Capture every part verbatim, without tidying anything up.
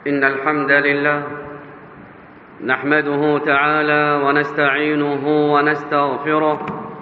إن الحمد لله نحمده تعالى ونستعينه ونستغفره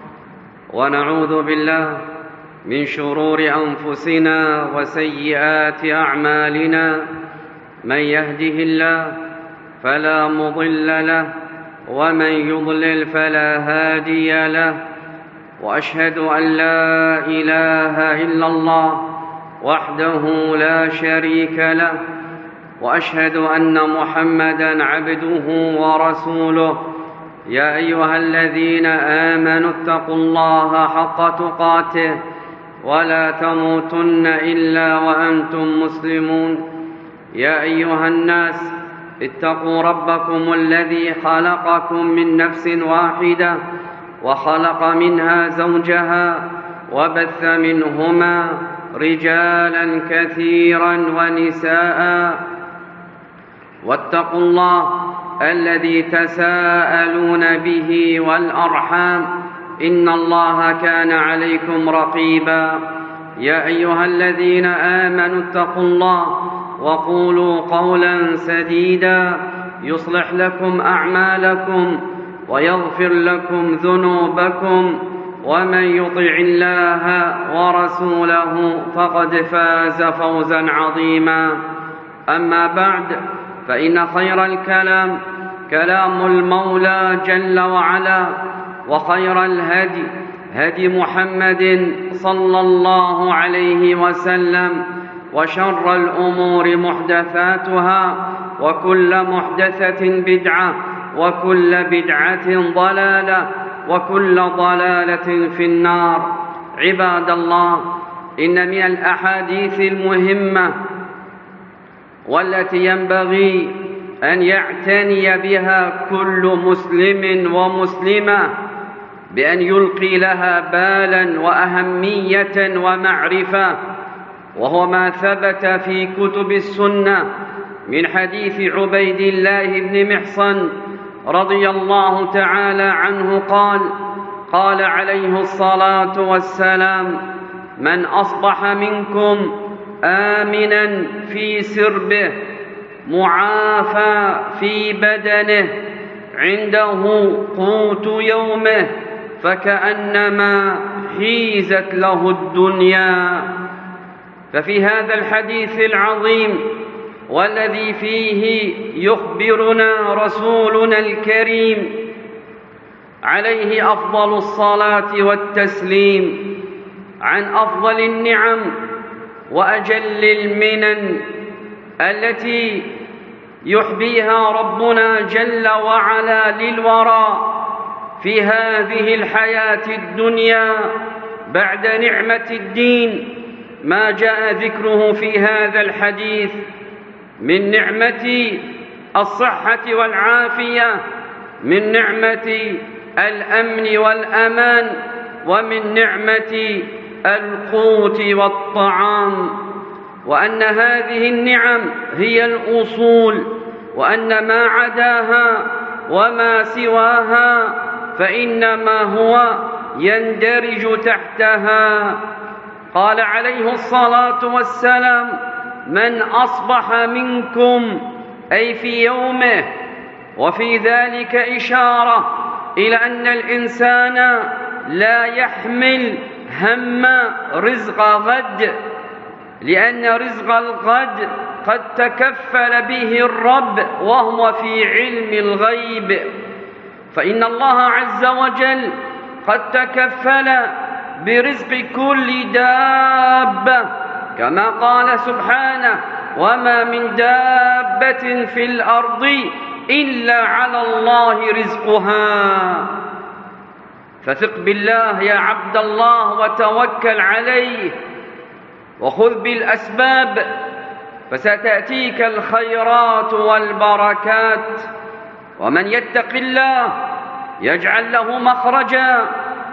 ونعوذ بالله من شرور أنفسنا وسيئات أعمالنا. من يهده الله فلا مضل له ومن يضلل فلا هادي له، وأشهد أن لا إله إلا الله وحده لا شريك له، وأشهد أن محمدًا عبده ورسوله. يا أيها الذين آمنوا اتقوا الله حق تقاته ولا تموتن إلا وأنتم مسلمون. يا أيها الناس اتقوا ربكم الذي خلقكم من نفس واحدة وخلق منها زوجها وبث منهما رجالا كثيرا ونساء، واتقوا الله الذي تساءلون به والأرحام إن الله كان عليكم رقيبا. يا أيها الذين آمنوا اتقوا الله وقولوا قولا سديدا يصلح لكم أعمالكم ويغفر لكم ذنوبكم، ومن يطع الله ورسوله فقد فاز فوزا عظيما. أما بعد، فإن خير الكلام كلام المولى جل وعلا، وخير الهدي هدي محمد صلى الله عليه وسلم، وشر الأمور محدثاتها، وكل محدثة بدعة، وكل بدعة ضلالة، وكل ضلالة في النار. عباد الله، إن من الأحاديث المهمة والتي ينبغي أن يعتني بها كل مسلم ومسلمة بأن يلقي لها بالا وأهمية ومعرفة، وهو ما ثبت في كتب السنة من حديث عبيد الله بن محصن رضي الله تعالى عنه قال: قال عليه الصلاة والسلام: من أصبح منكم آمنا في سربه معافى في بدنه عنده قوت يومه فكأنما حيزت له الدنيا. ففي هذا الحديث العظيم والذي فيه يخبرنا رسولنا الكريم عليه أفضل الصلاة والتسليم عن أفضل النعم وأجل المنن التي يحبيها ربنا جل وعلا للورى في هذه الحياة الدنيا بعد نعمة الدين، ما جاء ذكره في هذا الحديث من نعمة الصحة والعافية، من نعمة الأمن والأمان، ومن نعمة القوت والطعام، وأن هذه النعم هي الأصول، وأن ما عداها وما سواها فإنما هو يندرج تحتها. قال عليه الصلاة والسلام: من أصبح منكم، أي في يومه، وفي ذلك إشارة إلى أن الإنسان لا يحمل هم رزق غد، لأن رزق الغد قد تكفل به الرب وهو في علم الغيب، فإن الله عز وجل قد تكفل برزق كل دابة، كما قال سبحانه: وما من دابة في الأرض إلا على الله رزقها. فثق بالله يا عبد الله وتوكل عليه، وخذ بالأسباب، فستأتيك الخيرات والبركات. ومن يتق الله يجعل له مخرجا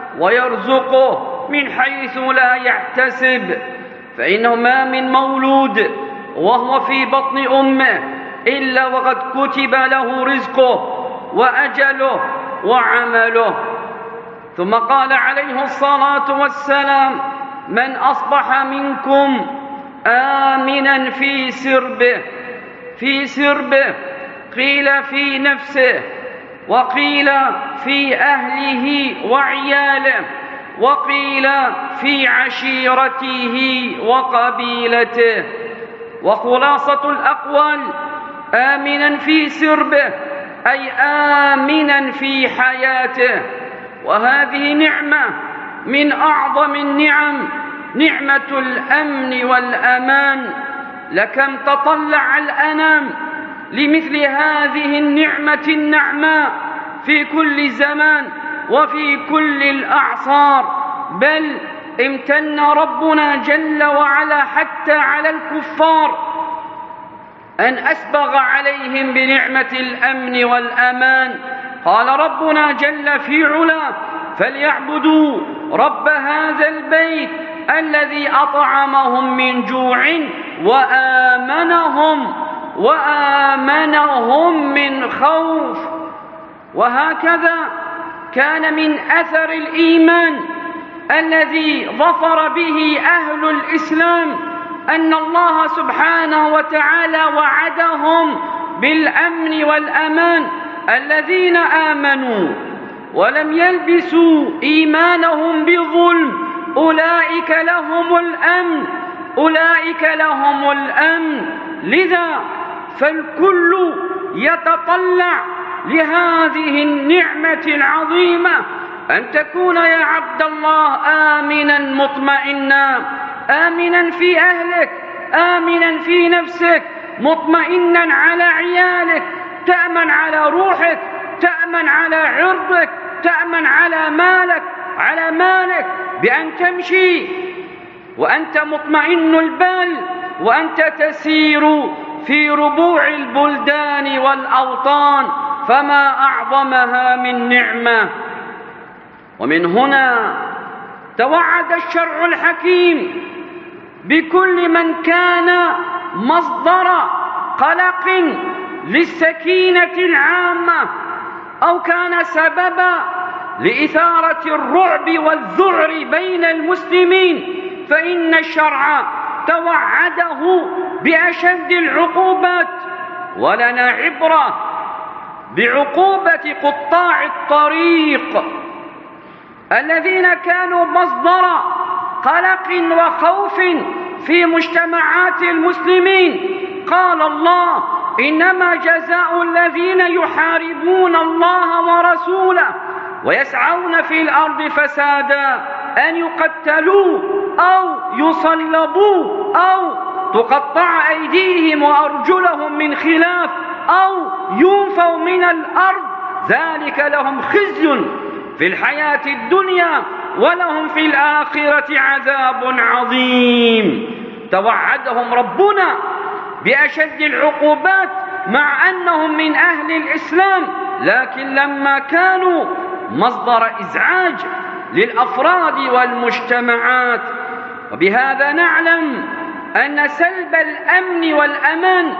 ويرزقه من حيث لا يحتسب، فإنه ما من مولود وهو في بطن أمه إلا وقد كتب له رزقه وأجله وعمله. ثم قال عليه الصلاة والسلام: من أصبح منكم آمنا في سربه في سربه، قيل في نفسه، وقيل في أهله وعياله، وقيل في عشيرته وقبيلته. وخلاصة الأقوال: آمنا في سربه أي آمنا في حياته. وهذه نعمة من أعظم النعم، نعمة الأمن والأمان. لكم تطلع الأنام لمثل هذه النعمة النعماء في كل زمان وفي كل الأعصار، بل امتن ربنا جل وعلا حتى على الكفار أن أسبغ عليهم بنعمة الأمن والأمان. قال ربنا جل في علاه: فليعبدوا رب هذا البيت الذي أطعمهم من جوع وآمنهم وآمنهم من خوف. وهكذا كان من أثر الإيمان الذي ظفر به أهل الإسلام أن الله سبحانه وتعالى وعدهم بالأمن والأمان. الذين آمنوا ولم يلبسوا إيمانهم بظلم أولئك لهم الأمن، أولئك لهم الأمن. لذا فالكل يتطلع لهذه النعمة العظيمة، أن تكون يا عبد الله آمنا مطمئنا، آمنا في أهلك، آمنا في نفسك، مطمئنا على عيالك، تأمن على روحك، تأمن على عرضك، تأمن على مالك، على مالك بأن تمشي وأنت مطمئن البال، وأنت تسير في ربوع البلدان والأوطان، فما أعظمها من نعمة. ومن هنا توعد الشرع الحكيم بكل من كان مصدر قلق للسكينة العامة أو كان سببا لإثارة الرعب والذعر بين المسلمين، فإن الشرع توعده بأشد العقوبات. ولنا عبرة بعقوبة قطاع الطريق الذين كانوا مصدر قلق وخوف في مجتمعات المسلمين. قال الله: إنما جزاء الذين يحاربون الله ورسوله ويسعون في الأرض فسادا أن يقتلوا أو يصلبوا أو تقطع أيديهم وأرجلهم من خلاف أو ينفوا من الأرض، ذلك لهم خزي في الحياة الدنيا ولهم في الآخرة عذاب عظيم. توعدهم ربنا بأشد العقوبات مع أنهم من أهل الإسلام، لكن لما كانوا مصدر إزعاج للأفراد والمجتمعات. وبهذا نعلم أن سلب الأمن والأمان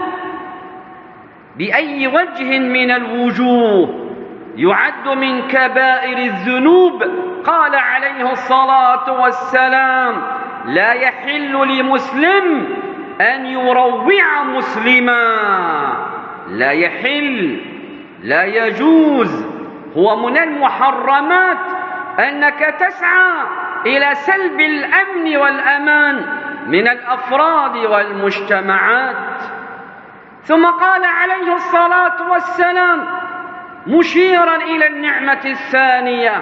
بأي وجه من الوجوه يعد من كبائر الذنوب. قال عليه الصلاة والسلام: لا يحل لمسلم أن يروع مسلما. لا يحل، لا يجوز. هو من المحرمات أنك تسعى إلى سلب الأمن والأمان من الأفراد والمجتمعات. ثم قال عليه الصلاة والسلام مشيرا إلى النعمة الثانية: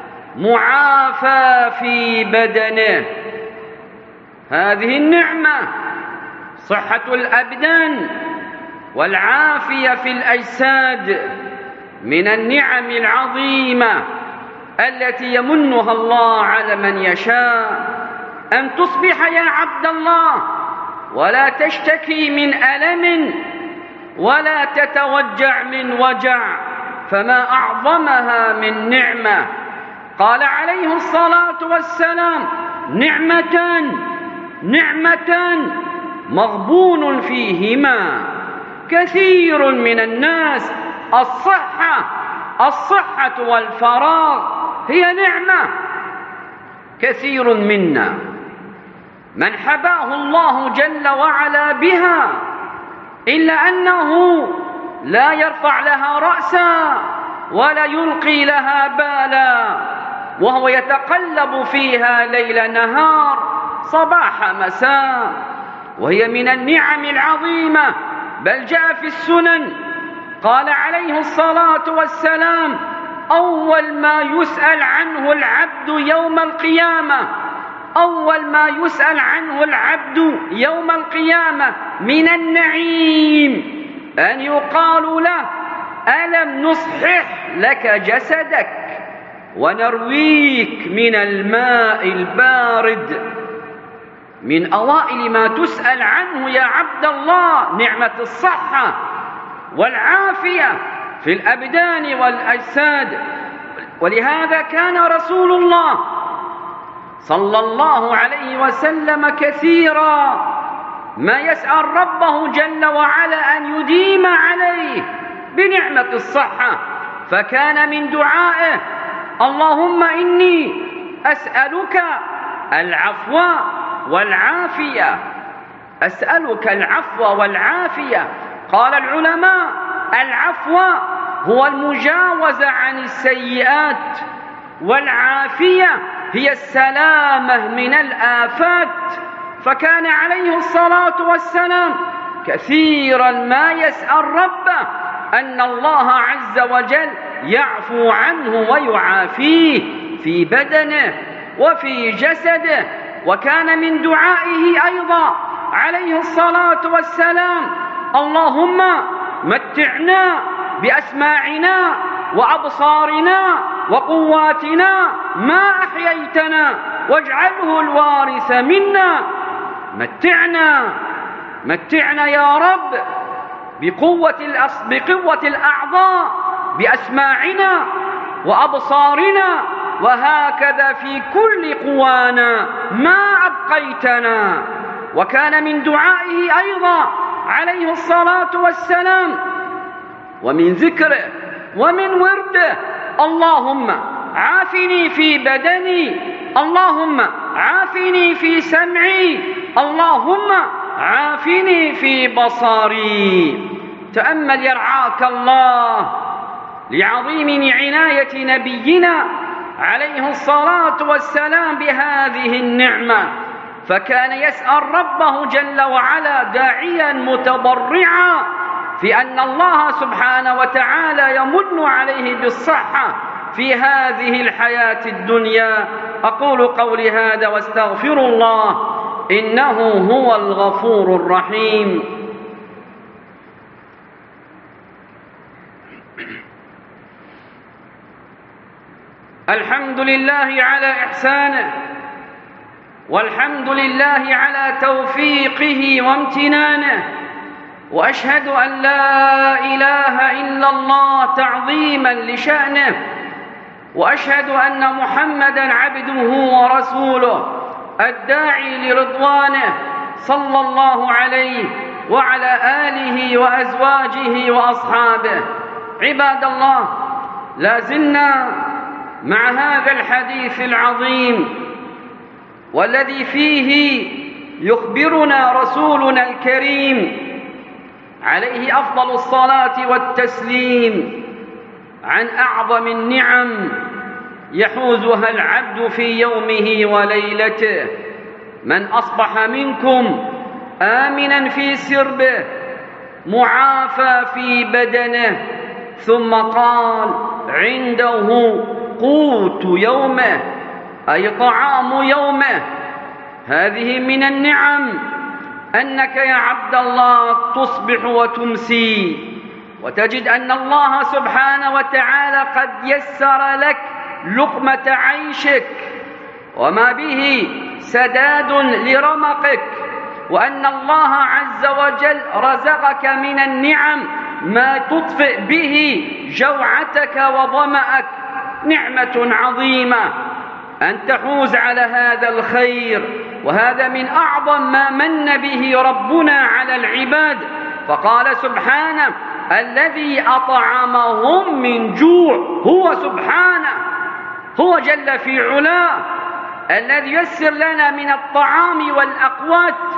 معافى في بدنه. هذه النعمة صحة الأبدان والعافية في الأجساد من النعم العظيمة التي يمنها الله على من يشاء. أن تصبح يا عبد الله ولا تشتكي من ألم ولا تتوجع من وجع، فما أعظمها من نعمة. قال عليه الصلاة والسلام: نعمتان نعمتان مغبون فيهما كثير من الناس، الصحة الصحة والفراغ هي نعمة. كثير منا من حباه الله جل وعلا بها إلا أنه لا يرفع لها رأسا ولا يلقي لها بالا، وهو يتقلب فيها ليل نهار صباح مساء، وهي من النعم العظيمة. بل جاء في السنن قال عليه الصلاة والسلام: أول ما يسأل عنه العبد يوم القيامة أول ما يسأل عنه العبد يوم القيامة من النعيم أن يقال له: ألم نصحح لك جسدك ونرويك من الماء البارد؟ من أوائل ما تسأل عنه يا عبد الله نعمة الصحة والعافية في الأبدان والأجساد. ولهذا كان رسول الله صلى الله عليه وسلم كثيرا ما يسأل ربه جل وعلا أن يديم عليه بنعمة الصحة، فكان من دعائه: اللهم إني أسألك العفو والعافية أسألك العفو والعافية. قال العلماء: العفو هو المجاوزة عن السيئات، والعافية هي السلامة من الآفات. فكان عليه الصلاة والسلام كثيرا ما يسأل ربه أن الله عز وجل يعفو عنه ويعافيه في بدنه وفي جسده. وكان من دعائه أيضا عليه الصلاة والسلام: اللهم متعنا بأسماعنا وأبصارنا وقواتنا ما أحييتنا واجعله الوارث منا. متعنا متعنا يا رب بقوة, الأص... بقوة الأعضاء، بأسماعنا وأبصارنا، وهكذا في كل قوانا ما أبقيتنا. وكان من دعائه أيضا عليه الصلاة والسلام ومن ذكره ومن ورده: اللهم عافني في بدني، اللهم عافني في سمعي، اللهم عافني في بصري. تأمل يرعاك الله لعظيم عناية نبينا عليه الصلاة والسلام بهذه النعمة، فكان يسأل ربه جل وعلا داعيا متضرعا في أن الله سبحانه وتعالى يمن عليه بالصحة في هذه الحياة الدنيا. أقول قولي هذا واستغفر الله إنه هو الغفور الرحيم. الحمد لله على إحسانه، والحمد لله على توفيقه وامتنانه، وأشهد أن لا إله إلا الله تعظيما لشأنه، وأشهد أن محمدا عبده ورسوله الداعي لرضوانه صلى الله عليه وعلى آله وأزواجه وأصحابه. عباد الله، لا زلنا مع هذا الحديث العظيم والذي فيه يخبرنا رسولنا الكريم عليه أفضل الصلاة والتسليم عن أعظم النعم يحوزها العبد في يومه وليلته: من أصبح منكم آمنا في سربه معافى في بدنه. ثم قال: عنده قوت يومه، أي طعام يومه. هذه من النعم أنك يا عبد الله تصبح وتمسي وتجد أن الله سبحانه وتعالى قد يسر لك لقمة عيشك وما به سداد لرمقك، وأن الله عز وجل رزقك من النعم ما تطفئ به جوعتك وظمأك. نعمة عظيمة أن تحوز على هذا الخير، وهذا من أعظم ما من به ربنا على العباد. فقال سبحانه: الذي أطعمهم من جوع. هو سبحانه، هو جل في علاه الذي يسر لنا من الطعام والأقوات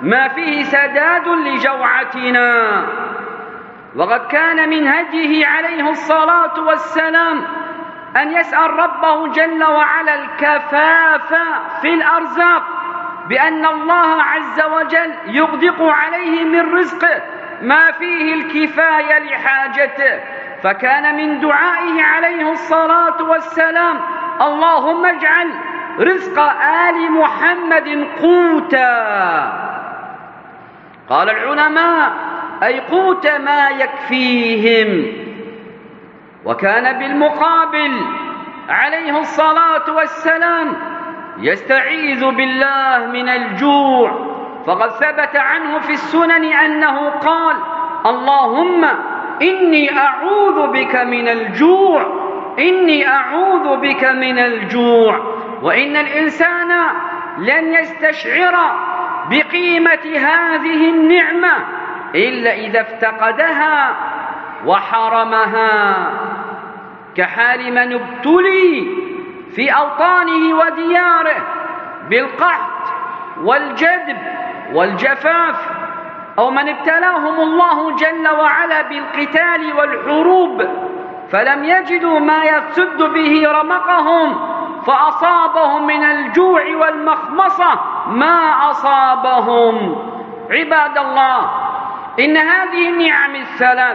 ما فيه سداد لجوعتنا. وقد كان من هديه عليه الصلاة والسلام أن يسأل ربه جل وعلا الكفاف في الأرزاق، بأن الله عز وجل يغدق عليه من رزقه ما فيه الكفاية لحاجته. فكان من دعائه عليه الصلاة والسلام: اللهم اجعل رزق آل محمد قوتا. قال العلماء: أي قوت ما يكفيهم. وكان بالمقابل عليه الصلاة والسلام يستعيذ بالله من الجوع، فقد ثبت عنه في السنن أنه قال: اللهم إني أعوذ بك من الجوع، إني أعوذ بك من الجوع. وإن الإنسان لن يستشعر بقيمة هذه النعمة إلا إذا افتقدها وحرمها، كحال من ابتلي في أوطانه ودياره بالقحط والجدب والجفاف، أو من ابتلاهم الله جل وعلا بالقتال والحروب فلم يجدوا ما يسد به رمقهم، فأصابهم من الجوع والمخمصة ما أصابهم. عباد الله، إن هذه النعم الثلاث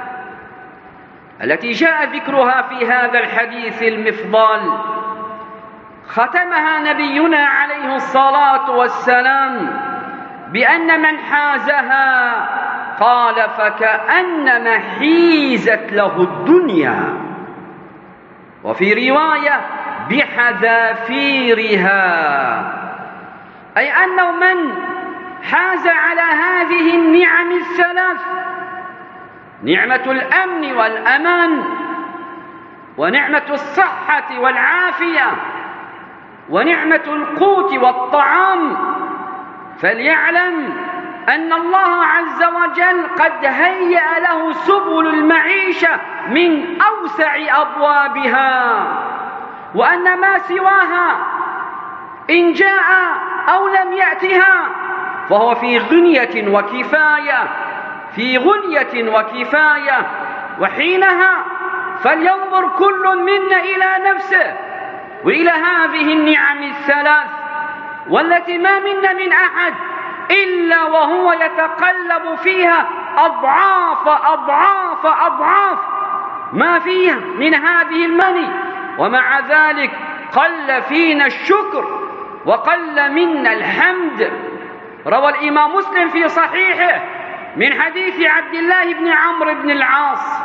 التي جاء ذكرها في هذا الحديث المفضل ختمها نبينا عليه الصلاة والسلام بأن من حازها قال فكأنما حيزت له الدنيا، وفي رواية بحذافيرها، أي أنه من حاز على هذه النعم الثلاث: نعمة الأمن والأمان، ونعمة الصحة والعافية، ونعمة القوت والطعام، فليعلم أن الله عز وجل قد هيأ له سبل المعيشة من أوسع أبوابها، وأن ما سواها إن جاء أو لم يأتها فهو في غنية وكفاية، في غنية وكفاية. وحينها فلينظر كل منا إلى نفسه وإلى هذه النعم الثلاث، والتي ما منا من أحد إلا وهو يتقلب فيها أضعاف أضعاف أضعاف ما فيها من هذه المني، ومع ذلك قل فينا الشكر وقل منا الحمد. روى الإمام مسلم في صحيحه من حديث عبد الله بن عمرو بن العاص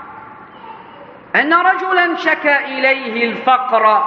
أن رجلا شكى إليه الفقر،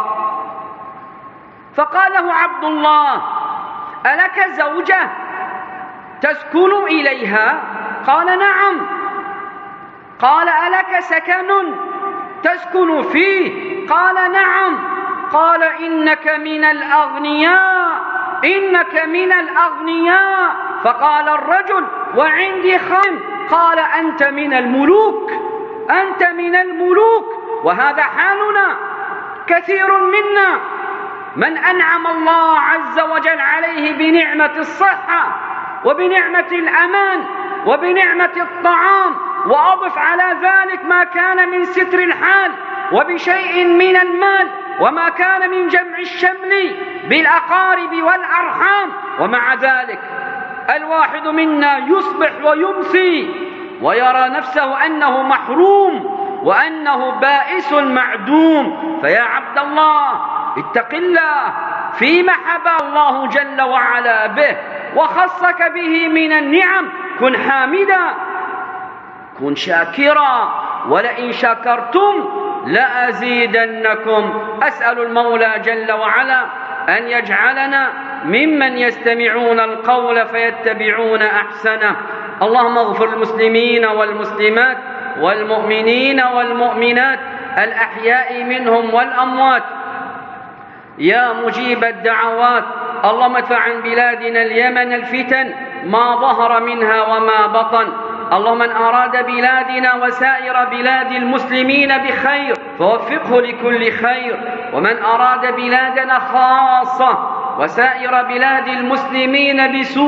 فقال له عبد الله: ألك زوجة تسكن إليها؟ قال: نعم. قال: ألك سكن تسكن فيه؟ قال: نعم. قال: إنك من الأغنياء، إنك من الأغنياء. فقال الرجل: وعندي خادم. قال: أنت من الملوك، أنت من الملوك. وهذا حالنا، كثير منا من أنعم الله عز وجل عليه بنعمة الصحة وبنعمة الأمان وبنعمة الطعام، وأضف على ذلك ما كان من ستر الحال وبشيء من المال وما كان من جمع الشمل بالأقارب والأرحام، ومع ذلك الواحد منا يصبح ويمسي ويرى نفسه أنه محروم وأنه بائس معدوم. فيا عبد الله، اتق الله فيما حبى الله جل وعلا به وخصك به من النعم. كن حامدا، كن شاكرا، ولئن شكرتم لأزيدنكم. أسأل المولى جل وعلا أن يجعلنا ممن يستمعون القول فيتبعون أحسنه. اللهم اغفر المسلمين والمسلمات والمؤمنين والمؤمنات الأحياء منهم والأموات يا مجيب الدعوات. اللهم ادفع عن بلادنا اليمن الفتن ما ظهر منها وما بطن. اللهم من أراد بلادنا وسائر بلاد المسلمين بخير فوفقه لكل خير، ومن أراد بلادنا خاصة وسائر بلاد المسلمين بسوء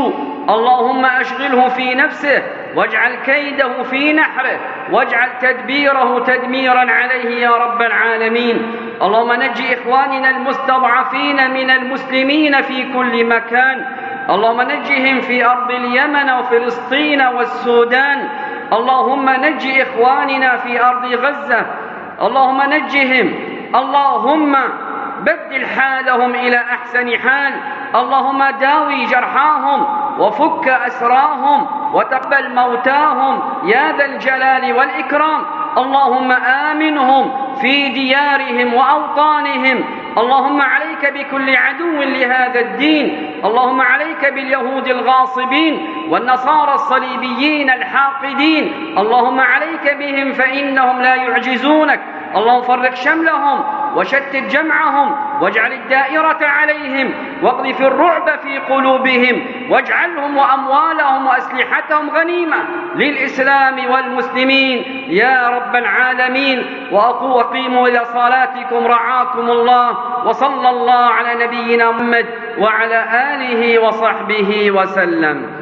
اللهم أشغله في نفسه واجعل كيده في نحره واجعل تدبيره تدميرا عليه يا رب العالمين. اللهم نجي إخواننا المستضعفين من المسلمين في كل مكان، اللهم نجهم في أرض اليمن وفلسطين والسودان، اللهم نجي إخواننا في أرض غزة، اللهم نجهم، اللهم بدل حالهم إلى أحسن حال، اللهم داوي جرحاهم وفك أسراهم وتقبل موتاهم يا ذا الجلال والإكرام. اللهم آمنهم في ديارهم وأوطانهم، اللهم عليك بكل عدو لهذا الدين، اللهم عليك باليهود الغاصبين والنصارى الصليبيين الحاقدين، اللهم عليك بهم فإنهم لا يعجزونك. اللهم فرق شملهم وشتت جمعهم واجعل الدائرة عليهم واقذف الرعب في قلوبهم واجعلهم وأموالهم وأسلحتهم غنيمة للإسلام والمسلمين يا رب العالمين. وأقيموا إلى صلاتكم رعاكم الله، وصلى الله على نبينا محمد وعلى آله وصحبه وسلم.